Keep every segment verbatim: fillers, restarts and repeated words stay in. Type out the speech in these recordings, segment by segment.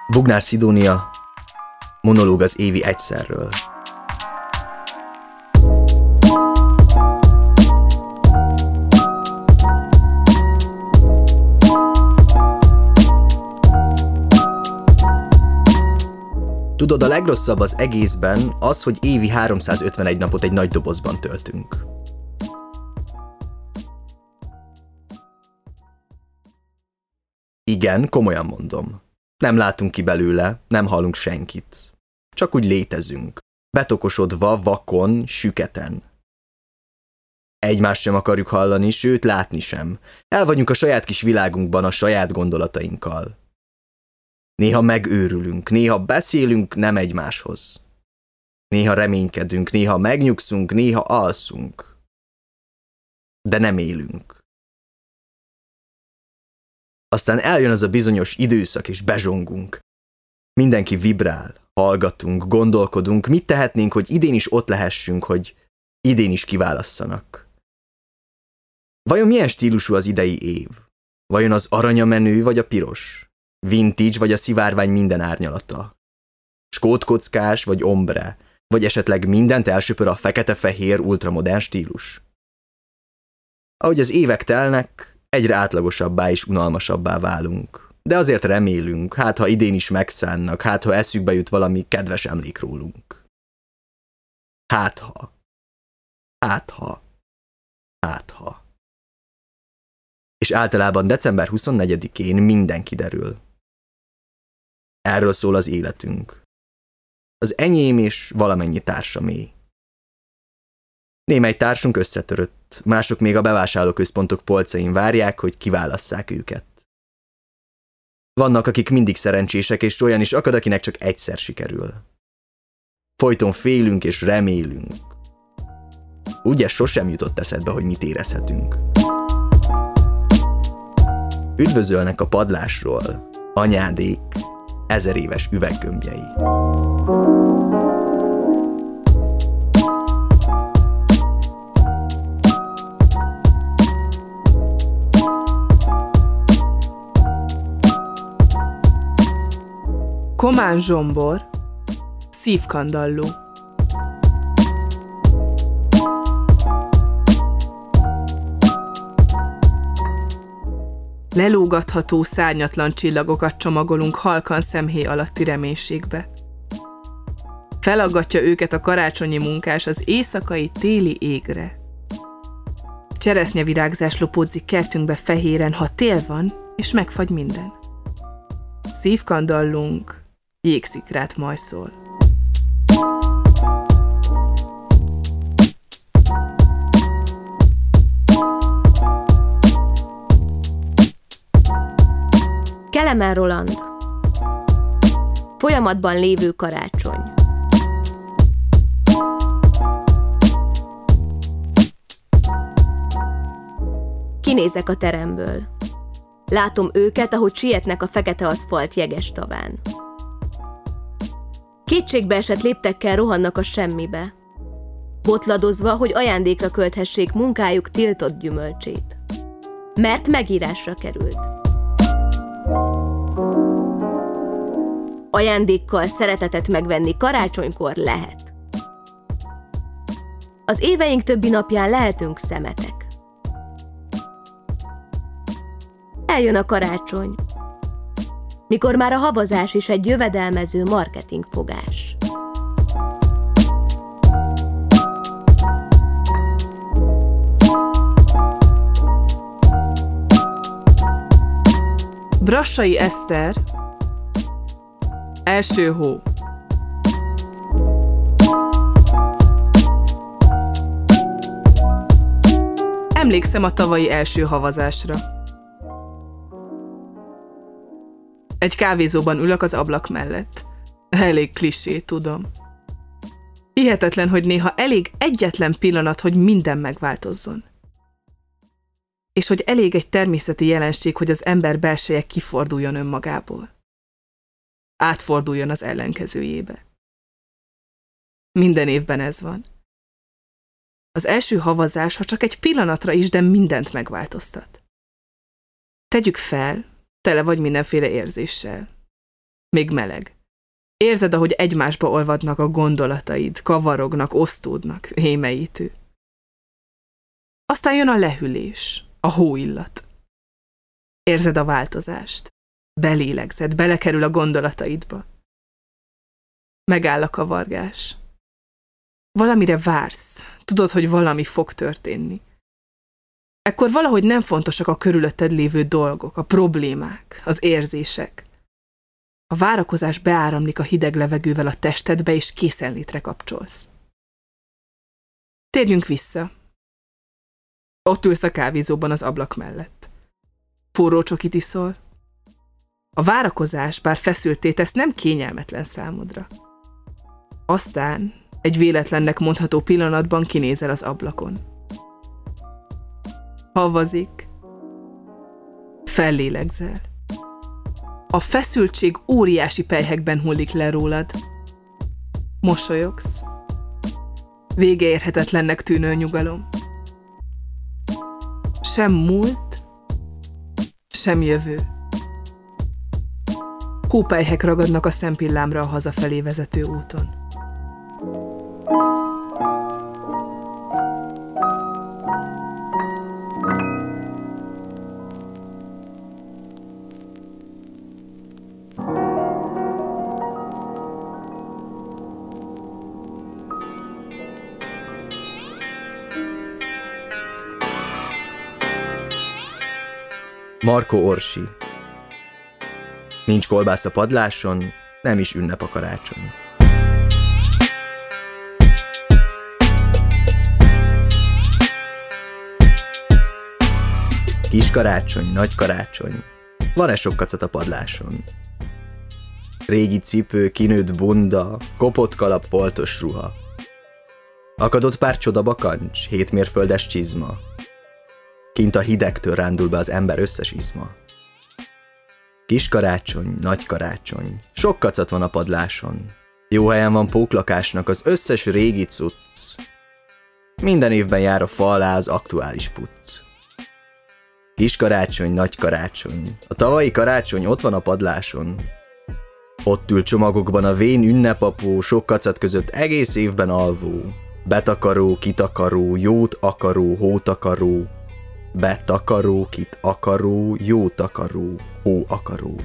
Bognár Szidónia, monológ az évi egyszerről. Tudod, a legrosszabb az egészben az, hogy évi háromszázötvenegy napot egy nagy dobozban töltünk. Igen, komolyan mondom. Nem látunk ki belőle, nem hallunk senkit. Csak úgy létezünk, betokosodva, vakon, süketen. Egymást sem akarjuk hallani, sőt látni sem. El vagyunk a saját kis világunkban a saját gondolatainkkal. Néha megőrülünk, néha beszélünk nem egymáshoz. Néha reménykedünk, néha megnyugszunk, néha alszunk. De nem élünk. Aztán eljön az a bizonyos időszak, és bezsongunk. Mindenki vibrál, hallgatunk, gondolkodunk, mit tehetnénk, hogy idén is ott lehessünk, hogy idén is kiválasszanak. Vajon milyen stílusú az idei év? Vajon az aranyamenő vagy a piros? Vintage vagy a szivárvány minden árnyalata? Skótkockás vagy ombre? Vagy esetleg mindent elsöpör a fekete-fehér ultramodern stílus? Ahogy az évek telnek, egyre átlagosabbá és unalmasabbá válunk. De azért remélünk, hát ha idén is megszánnak, hát ha eszükbe jut valami kedves emlék rólunk. Hát ha. Hát ha. Hát ha. És általában december huszonnegyedikén minden kiderül. Erről szól az életünk. Az enyém és valamennyi társamé. Némely társunk összetörött, mások még a bevásárlóközpontok polcain várják, hogy kiválasszák őket. Vannak, akik mindig szerencsések, és olyan is akad, akinek csak egyszer sikerül. Folyton félünk és remélünk. Ugye sosem jutott eszedbe, hogy mit érezhetünk. Üdvözölnek a padlásról anyádék ezer éves üveggömbjei. Komán zsombor, szívkandalló. Lelógatható szárnyatlan csillagokat csomagolunk halkan szemhéj alatti reménységbe. Felaggatja őket a karácsonyi munkás az éjszakai téli égre. Cseresznyevirágzás lopódzik kertünkbe fehéren, ha tél van, és megfagy minden. Szívkandallunk jégszikrát majszol. Kelemen Roland. Folyamatban lévő karácsony. Kinézek a teremből. Látom őket, ahogy sietnek a fekete aszfalt jeges taván. Kétségbeesett léptekkel rohannak a semmibe, botladozva, hogy ajándékra költhessék munkájuk tiltott gyümölcsét. Mert megírásra került. Ajándékkal szeretetet megvenni karácsonykor lehet. Az éveink többi napján lehetünk szemetek. Eljön a karácsony, mikor már a havazás is egy jövedelmező marketingfogás. Brassai Eszter, első hó. Emlékszem a tavalyi első havazásra. Egy kávézóban ülök az ablak mellett. Elég klisé, tudom. Hihetetlen, hogy néha elég egyetlen pillanat, hogy minden megváltozzon. És hogy elég egy természeti jelenség, hogy az ember belseje kiforduljon önmagából. Átforduljon az ellenkezőjébe. Minden évben ez van. Az első havazás, ha csak egy pillanatra is, de mindent megváltoztat. Tegyük fel, tele vagy mindenféle érzéssel. Még meleg. Érzed, ahogy egymásba olvadnak a gondolataid, kavarognak, osztódnak, hémeítő. Aztán jön a lehűlés, a hóillat. Érzed a változást. Belélegzed, belekerül a gondolataidba. Megáll a kavargás. Valamire vársz, tudod, hogy valami fog történni. Ekkor valahogy nem fontosak a körülötted lévő dolgok, a problémák, az érzések. A várakozás beáramlik a hideg levegővel a testedbe, és készenlétre kapcsolsz. Térjünk vissza. Ott ülsz a kávézóban az ablak mellett. Forró csokit iszol. A várakozás, bár feszültté tesz, nem kényelmetlen számodra. Aztán egy véletlennek mondható pillanatban kinézel az ablakon. Havazik. Fellélegzel. A feszültség óriási pelyhekben hullik le rólad. Mosolyogsz. Vége érhetetlennek tűnő nyugalom. Sem múlt, sem jövő. Hópelyhek ragadnak a szempillámra a hazafelé vezető úton. Marco Orsi. Nincs kolbász a padláson, nem is ünnep a karácsony. Kis karácsony, nagy karácsony, van-e sok kacat a padláson? Régi cipő, kinőtt bunda, kopott kalap, foltos ruha. Akadott pár csoda bakancs, hétmérföldes csizma. Kint a hidegtől rándul be az ember összes izma. Kis karácsony, nagy karácsony, sok kacat van a padláson. Jó helyen van póklakásnak az összes régi cucc. Minden évben jár a fa alá az aktuális pucc. Kis karácsony, nagy karácsony, a tavalyi karácsony ott van a padláson. Ott ül csomagokban a vén ünnepapó, sok kacat között egész évben alvó. Betakaró, kitakaró, jót akaró, hótakaró. Betakaró, kit akaró, jó takaró, hó akaró.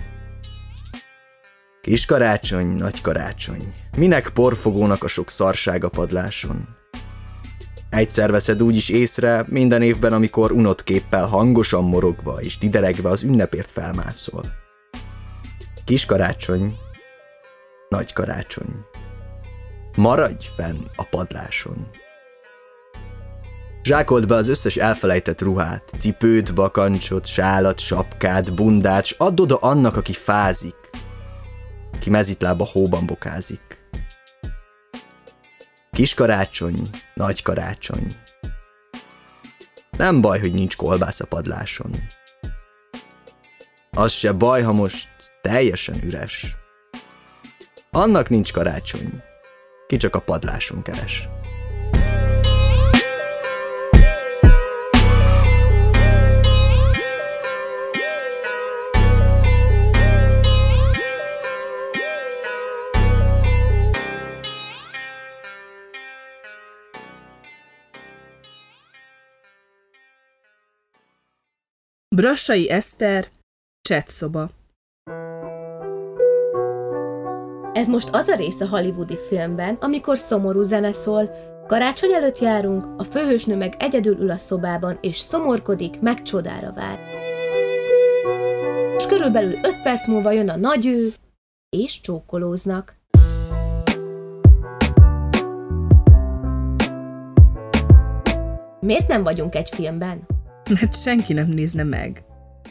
Kis karácsony, nagy karácsony, minek porfogónak a sok szarság a padláson? Egyszer veszed úgyis észre minden évben, amikor unott képpel hangosan morogva és dideregve az ünnepért felmászol. Kis karácsony, nagy karácsony, maradj fenn a padláson. Zsákold be az összes elfelejtett ruhát, cipőt, bakancsot, sálat, sapkát, bundát, s add oda annak, aki fázik, ki mezitlába hóban bokázik. Kis karácsony, nagy karácsony. Nem baj, hogy nincs kolbász a padláson. Az se baj, ha most teljesen üres. Annak nincs karácsony, ki csak a padláson keres. Brassai Eszter, csatszoba. Ez most az a rész a hollywoodi filmben, amikor szomorú zene szól, karácsony előtt járunk, a főhősnő meg egyedül ül a szobában, és szomorkodik, meg csodára vár. És körülbelül öt perc múlva jön a nagy ő, és csókolóznak. Miért nem vagyunk egy filmben? Mert senki nem nézne meg.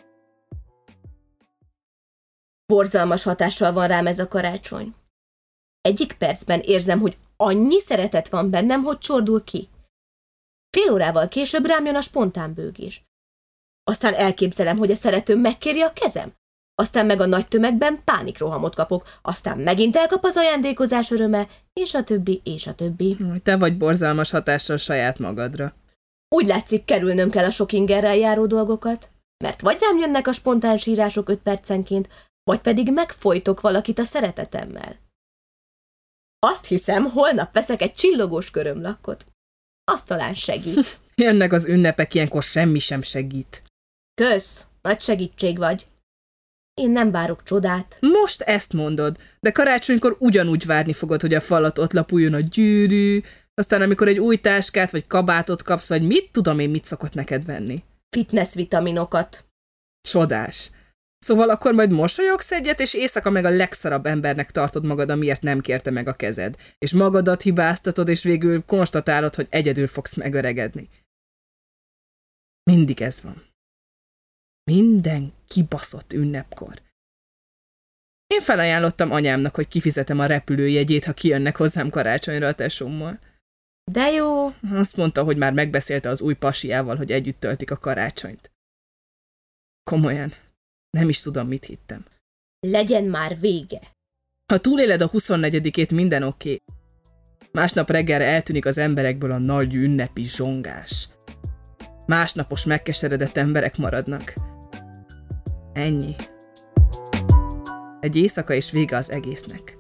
Borzalmas hatással van rám ez a karácsony. Egyik percben érzem, hogy annyi szeretet van bennem, hogy csordul ki. Fél órával később rám jön a spontán bőgés. Aztán elképzelem, hogy a szeretőm megkéri a kezem. Aztán meg a nagy tömegben pánikrohamot kapok. Aztán megint elkap az ajándékozás öröme, és a többi, és a többi. Te vagy borzalmas hatással saját magadra. Úgy látszik, kerülnöm kell a sok ingerrel járó dolgokat, mert vagy rám jönnek a spontán sírások öt percenként, Vagy pedig megfojtok valakit a szeretetemmel. Azt hiszem, holnap veszek egy csillogós körömlakkot. Az talán segít. Jönnek az ünnepek, ilyenkor semmi sem segít. Kösz, nagy segítség vagy. Én nem várok csodát. Most ezt mondod, de karácsonykor ugyanúgy várni fogod, hogy a falat ott lapuljon a gyűrű, aztán amikor egy új táskát vagy kabátot kapsz, vagy mit tudom én, mit szokott neked venni. Fitness vitaminokat. Csodás. Szóval akkor majd mosolyogsz egyet, és éjszaka meg a legszarabb embernek tartod magad, amiért nem kérte meg a kezed. És magadat hibáztatod, és végül konstatálod, hogy egyedül fogsz megöregedni. Mindig ez van. Minden kibaszott ünnepkor. Én felajánlottam anyámnak, hogy kifizetem a repülőjegyét, ha kijönnek hozzám karácsonyra a tesómmal. De jó. Azt mondta, hogy már megbeszélte az új pasiával, hogy együtt töltik a karácsonyt. Komolyan. Nem is tudom, mit hittem. Legyen már vége. Ha túléled a huszonnegyedikét, minden oké. Másnap reggelre eltűnik az emberekből a nagy ünnepi zsongás. Másnapos megkeseredett emberek maradnak. Ennyi. Egy éjszaka és vége az egésznek.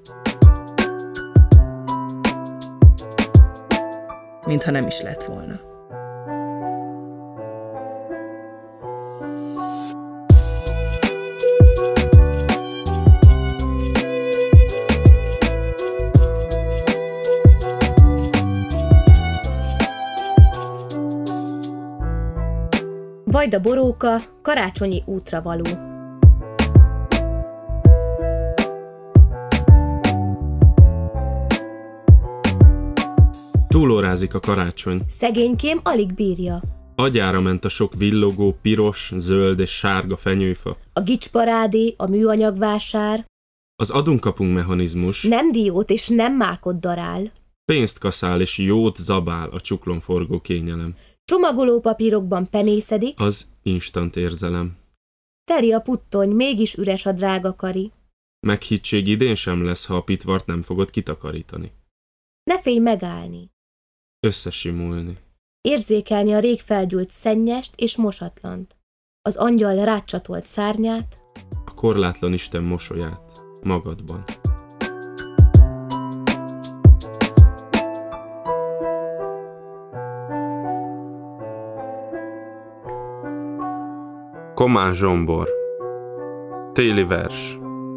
Mintha nem is lett volna. Vajda Boróka, karácsonyi útravaló. Túlórázik a karácsony. Szegénykém alig bírja. Agyára ment a sok villogó, piros, zöld és sárga fenyőfa. A gicsparádé, a műanyagvásár. Az adunk-kapunk mechanizmus. Nem diót és nem mákot darál. Pénzt kaszál és jót zabál a csuklón forgó kényelem. Csomagolópapírokban penészedik. Az instant érzelem. Teli a puttony, mégis üres a drága kari. Meghittség idén sem lesz, ha a pitvart nem fogod kitakarítani. Ne félj megállni. Összesimulni. Érzékelni a rég felgyűlt szennyest és mosatlant. Az angyal rácsatolt szárnyát. A korlátlan Isten mosolyát magadban. Komán Zsombor. Téli vers.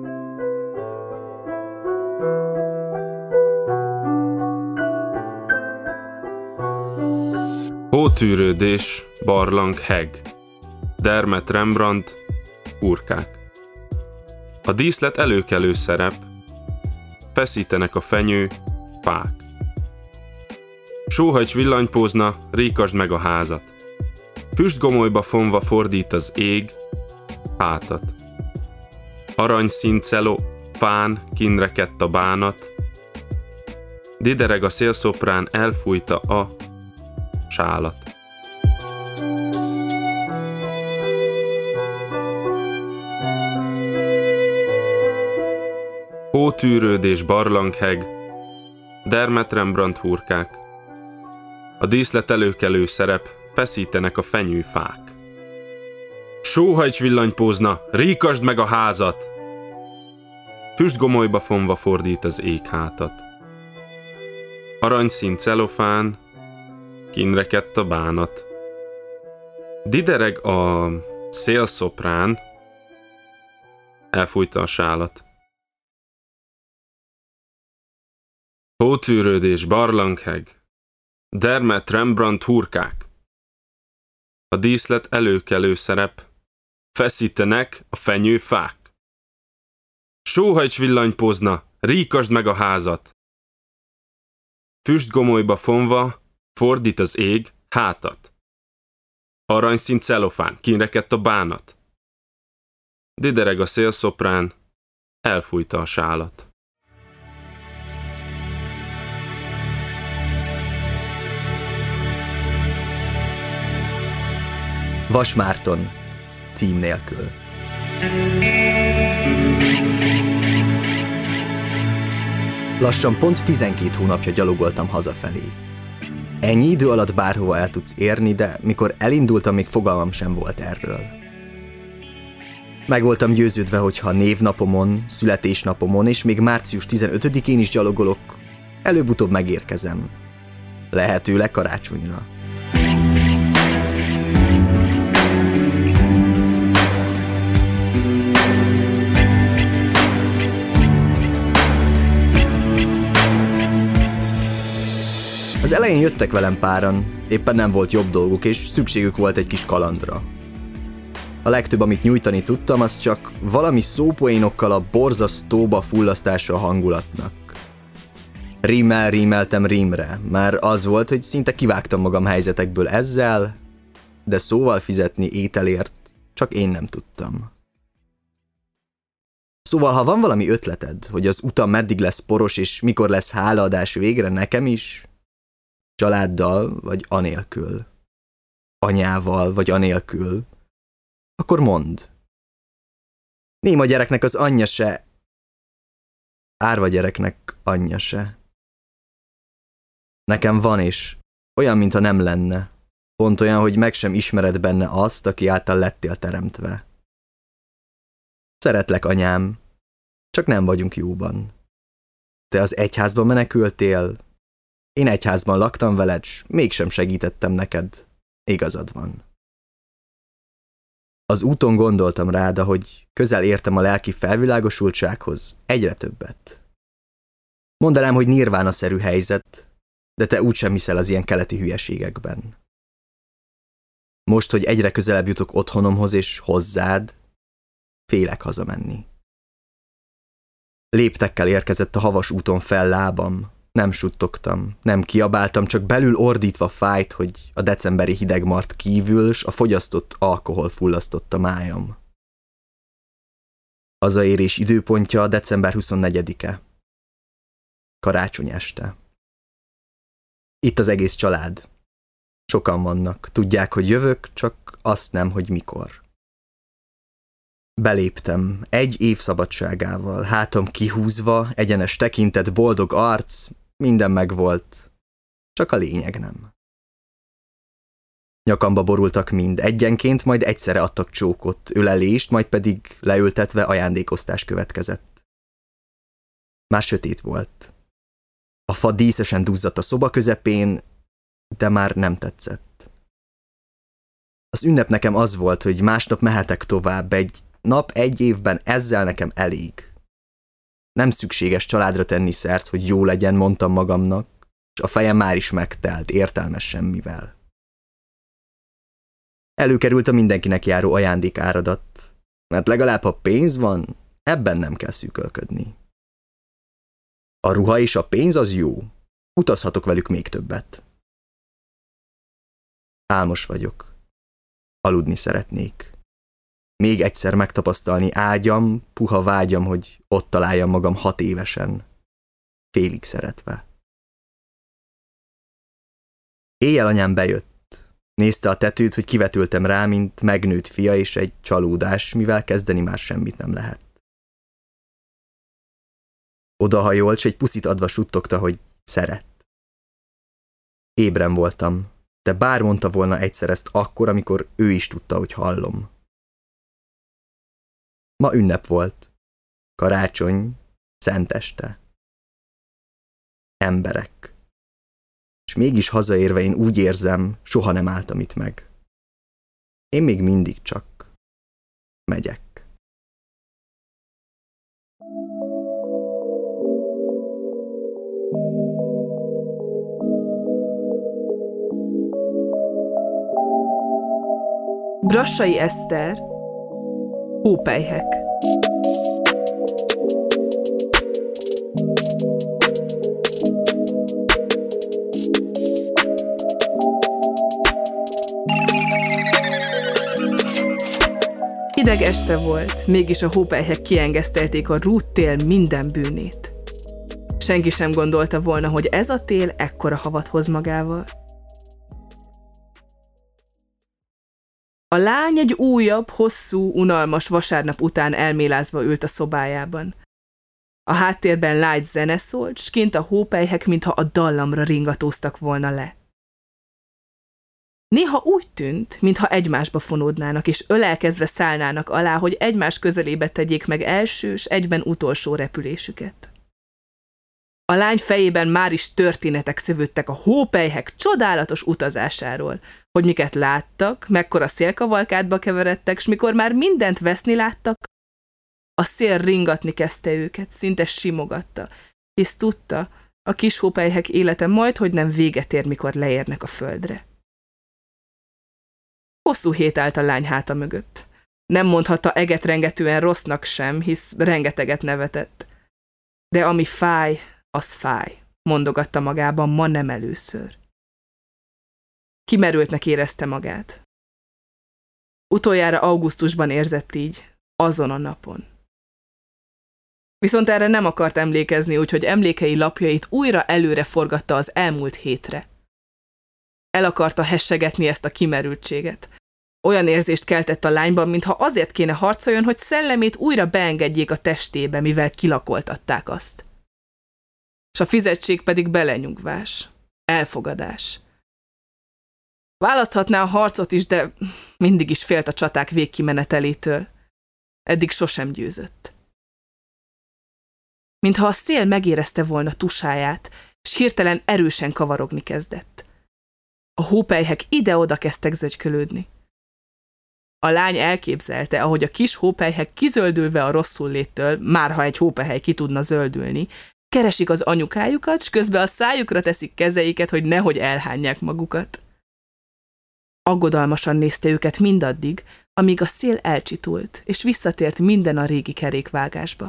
Hótűrődés, barlang, heg. Dermet, Rembrandt, hurkák. A díszlet előkelő szerep. Feszítenek a fenyő, fák. Sóhajts villanypózna, ríkasd meg a házat. Füstgomolyba fonva fordít az ég, hátat. Aranyszín cello, fán, kinrekedt a bánat. Didereg a szélszoprán, elfújta a sálat. Hótűrődés, barlangheg, Dermet, Rembrandt, hurkák. A díszlet előkelő szerep, feszítenek a fenyőfák. Sóhajts villanypózna, ríkasd meg a házat! Füstgomolyba fonva fordít az ég hátat. Aranyszín celofán, kinrekedt a bánat. Didereg a szélszoprán, elfújta a sálat. Hótűrődés, barlangheg, Dermet, Rembrandt, hurkák. A díszlet előkelő szerep, feszítenek a fenyőfák. Sóhajts villanypózna, ríkasd meg a házat! Füstgomolyba fonva fordít az ég hátat. Aranyszín celofán, kinrekedt a bánat. Didereg a szélszoprán, elfújta a sálat. Vas Márton, cím nélkül. Lassan pont tizenkét hónapja gyalogoltam hazafelé. Ennyi idő alatt bárhova el tudsz érni, de mikor elindultam, még fogalmam sem volt erről. Meg voltam győződve, hogy ha névnapomon, születésnapomon és még március tizenötödikén is gyalogolok, előbb-utóbb megérkezem. Lehetőleg karácsonyra. Az elején jöttek velem páran, éppen nem volt jobb dolguk, és szükségük volt egy kis kalandra. A legtöbb, amit nyújtani tudtam, az csak valami szópoénokkal a borzasztóba fullasztása a hangulatnak. Rímmel rímeltem rímre, már az volt, hogy szinte kivágtam magam helyzetekből ezzel, de szóval fizetni ételért csak én nem tudtam. Szóval, ha van valami ötleted, hogy az utam meddig lesz poros és mikor lesz hálaadás végre nekem is, családdal vagy anélkül, anyával vagy anélkül, akkor mondd. Néma gyereknek az anyja se, árva gyereknek anyja se. Nekem van, és olyan, mintha nem lenne. Pont olyan, hogy meg sem ismered benne azt, aki által lettél teremtve. Szeretlek, anyám, csak nem vagyunk jóban. Te az egyházba menekültél, én egyházban laktam veled, s mégsem segítettem neked. Igazad van. Az úton gondoltam rád, ahogy közel értem a lelki felvilágosultsághoz, egyre többet. Mondanám, hogy nirvána-szerű helyzet, de te úgysem hiszel az ilyen keleti hülyeségekben. Most, hogy egyre közelebb jutok otthonomhoz és hozzád, félek hazamenni. Léptekkel érkezett a havas úton fel lábam, nem suttogtam, nem kiabáltam, csak belül ordítva fájt, hogy a decemberi hidegmart kívül s a fogyasztott alkohol fullasztott a májam. Hazaérés időpontja december huszonnegyedike. Karácsony este. Itt az egész család. Sokan vannak, tudják, hogy jövök, csak azt nem, hogy mikor. Beléptem, egy év szabadságával, hátam kihúzva, egyenes tekintet, boldog arc, minden megvolt, csak a lényeg nem. Nyakamba borultak mind, egyenként, majd egyszerre adtak csókot, ölelést, majd pedig leültetve ajándékoztás következett. Már sötét volt. A fa díszesen duzzadt a szoba közepén, de már nem tetszett. Az ünnep nekem az volt, hogy másnap mehetek tovább, egy nap egy évben ezzel nekem elég. Nem szükséges családra tenni szert, hogy jó legyen, mondtam magamnak, és a fejem már is megtelt, értelmes semmivel. Előkerült a mindenkinek járó ajándékáradat, mert legalább ha pénz van, ebben nem kell szűkölködni. A ruha és a pénz az jó, utazhatok velük még többet. Álmos vagyok. Aludni szeretnék. Még egyszer megtapasztalni ágyam, puha vágyam, hogy ott találjam magam hat évesen, félig szeretve. Éjjel anyám bejött. Nézte a tetőt, hogy kivetültem rá, mint megnőtt fia, és egy csalódás, mivel kezdeni már semmit nem lehet. Odahajolt, s egy puszit adva suttogta, hogy szeret. Ébren voltam, de bár mondta volna egyszer ezt akkor, amikor ő is tudta, hogy hallom. Ma ünnep volt. Karácsony, szenteste. Emberek. És mégis hazaérve én úgy érzem, soha nem álltam itt meg. Én még mindig csak megyek. Brassai Eszter, Hópelyhek. Hideg este volt, mégis a hópelyhek kiengesztelték a rút tél minden bűnét. Senki sem gondolta volna, hogy ez a tél ekkora havat hoz magával. A lány egy újabb, hosszú, unalmas vasárnap után elmélázva ült a szobájában. A háttérben lágy zene szólt, s kint a hópelyhek, mintha a dallamra ringatóztak volna le. Néha úgy tűnt, mintha egymásba fonódnának, és ölelkezve szállnának alá, hogy egymás közelébe tegyék meg első s egyben utolsó repülésüket. A lány fejében már is történetek szövődtek a hópelyhek csodálatos utazásáról, hogy miket láttak, mekkora szélkavalkádba keveredtek, s mikor már mindent veszni láttak, a szél ringatni kezdte őket, szinte simogatta, hisz tudta, a kis hópelyhek élete majdhogy nem véget ér, mikor leérnek a földre. Hosszú hét állt a lány háta mögött. Nem mondhatta egetrengetően rossznak sem, hisz rengeteget nevetett. De ami fáj, az fáj, mondogatta magában ma nem először. Kimerültnek érezte magát. Utoljára augusztusban érzett így, azon a napon. Viszont erre nem akart emlékezni, úgyhogy emlékei lapjait újra előre forgatta az elmúlt hétre. El akarta hessegetni ezt a kimerültséget. Olyan érzést keltett a lányban, mintha azért kéne harcoljon, hogy szellemét újra beengedjék a testébe, mivel kilakoltatták azt. És a fizetség pedig belenyugvás, elfogadás. Választhatná a harcot is, de mindig is félt a csaták végkimenetelétől. Eddig sosem győzött. Mintha a szél megérezte volna tusáját, s hirtelen erősen kavarogni kezdett. A hópelyhek ide-oda kezdtek zögykölődni. A lány elképzelte, ahogy a kis hópelyhek kizöldülve a rosszul léttől, már ha egy hópelyhely ki tudna zöldülni, keresik az anyukájukat, s közben a szájukra teszik kezeiket, hogy nehogy elhányják magukat. Aggodalmasan nézte őket mindaddig, amíg a szél elcsitult, és visszatért minden a régi kerékvágásba.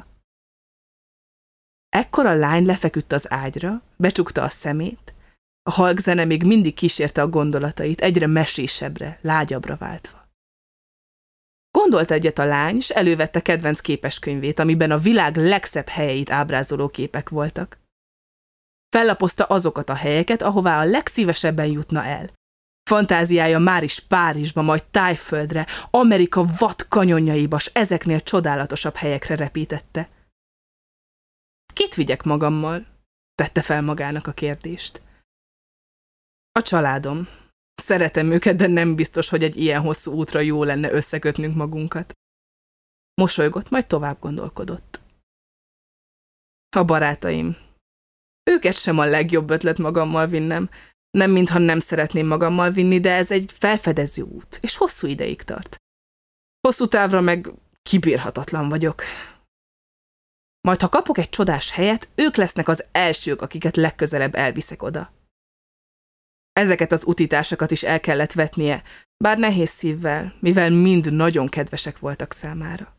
Ekkor a lány lefeküdt az ágyra, becsukta a szemét, a halk zene még mindig kísérte a gondolatait, egyre mesésebbre, lágyabbra váltva. Gondolt egyet a lány, s elővette kedvenc képeskönyvét, amiben a világ legszebb helyeit ábrázoló képek voltak. Fellapozta azokat a helyeket, ahová a legszívesebben jutna el. Fantáziája már is Párizsba, majd Tájföldre, Amerika vad kanyonjaiba, s ezeknél csodálatosabb helyekre repítette. Kit vigyek magammal? Tette fel magának a kérdést. A családom. Szeretem őket, de nem biztos, hogy egy ilyen hosszú útra jó lenne összekötnünk magunkat. Mosolygott, majd tovább gondolkodott. A barátaim. Őket sem a legjobb ötlet magammal vinnem. Nem mintha nem szeretném magammal vinni, de ez egy felfedező út, és hosszú ideig tart. Hosszú távra meg kibírhatatlan vagyok. Majd ha kapok egy csodás helyet, ők lesznek az elsők, akiket legközelebb elviszek oda. Ezeket az utitásokat is el kellett vetnie, bár nehéz szívvel, mivel mind nagyon kedvesek voltak számára.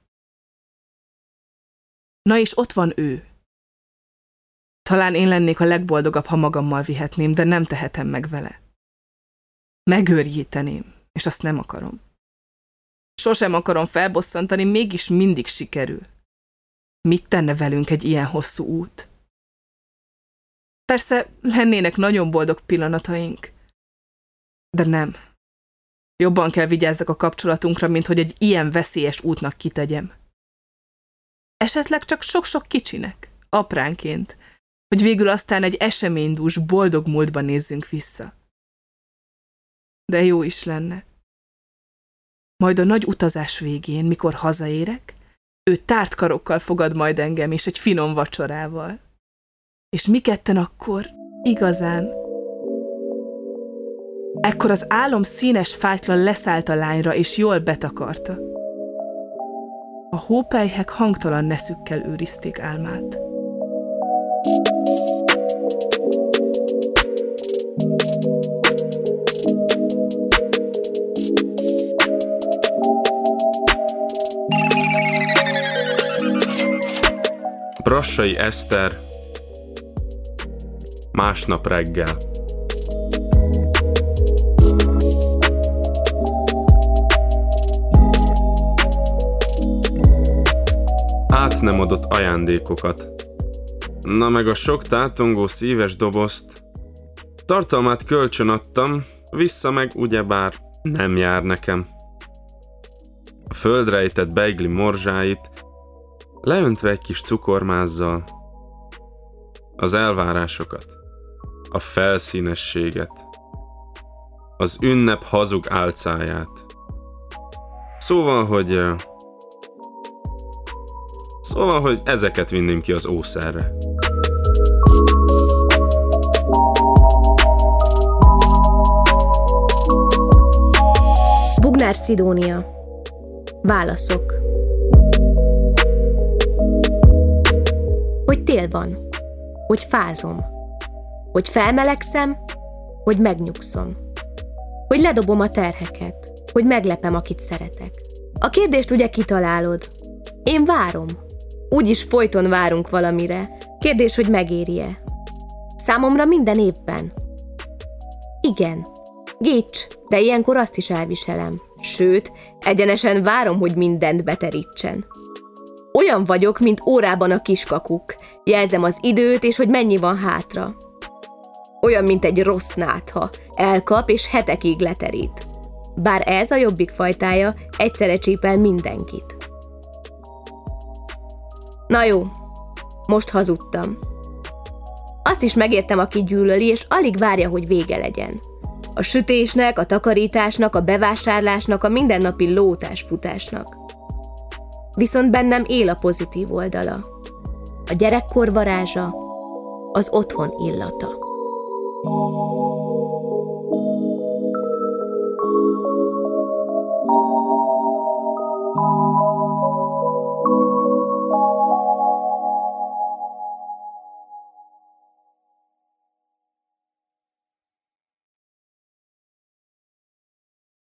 Na és ott van ő. Talán én lennék a legboldogabb, ha magammal vihetném, de nem tehetem meg vele. Megőrjíteném, és azt nem akarom. Sosem akarom felbosszantani, mégis mindig sikerül. Mit tenne velünk egy ilyen hosszú út? Persze lennének nagyon boldog pillanataink, de nem. Jobban kell vigyázzak a kapcsolatunkra, mint hogy egy ilyen veszélyes útnak kitegyem. Esetleg csak sok-sok kicsinek, apránként, hogy végül aztán egy eseménydús, boldog múltba nézzünk vissza. De jó is lenne. Majd a nagy utazás végén, mikor hazaérek, ő tárt karokkal fogad majd engem, és egy finom vacsorával. És mi ketten akkor igazán. Ekkor az álom színes fájtlan leszállt a lányra, és jól betakarta. A hópelyhek hangtalan neszükkel őrizték álmát. Brassai Eszter, másnap reggel. Át nem adott ajándékokat. Na meg a sok tátongó szíves dobozt. Tartalmát kölcsön adtam, vissza meg ugyebár nem jár nekem. A földrejtett beigli morzsáit leöntve egy kis cukormázzal, az elvárásokat, a felszínességet, az ünnep hazug álcáját. Szóval, hogy... Szóval, hogy ezeket vinném ki az ószerre. Bugnár Szidónia. Válaszok. Hogy tél van, hogy fázom, hogy felmelegszem, hogy megnyugszom, hogy ledobom a terheket, hogy meglepem, akit szeretek. A kérdést ugye kitalálod. Én várom. Úgyis folyton várunk valamire. Kérdés, hogy megéri-e. Számomra minden évben. Igen. Gics, de ilyenkor azt is elviselem. Sőt, egyenesen várom, hogy mindent beterítsen. Olyan vagyok, mint órában a kiskakuk. Jelzem az időt, és hogy mennyi van hátra. Olyan, mint egy rossz nátha. Elkap, és hetekig leterít. Bár ez a jobbik fajtája, egyszerre csípel mindenkit. Na jó, most hazudtam. Azt is megértem, aki gyűlöli, és alig várja, hogy vége legyen. A sütésnek, a takarításnak, a bevásárlásnak, a mindennapi lótásfutásnak. Viszont bennem él a pozitív oldala. A gyerekkor varázsa, az otthon illata.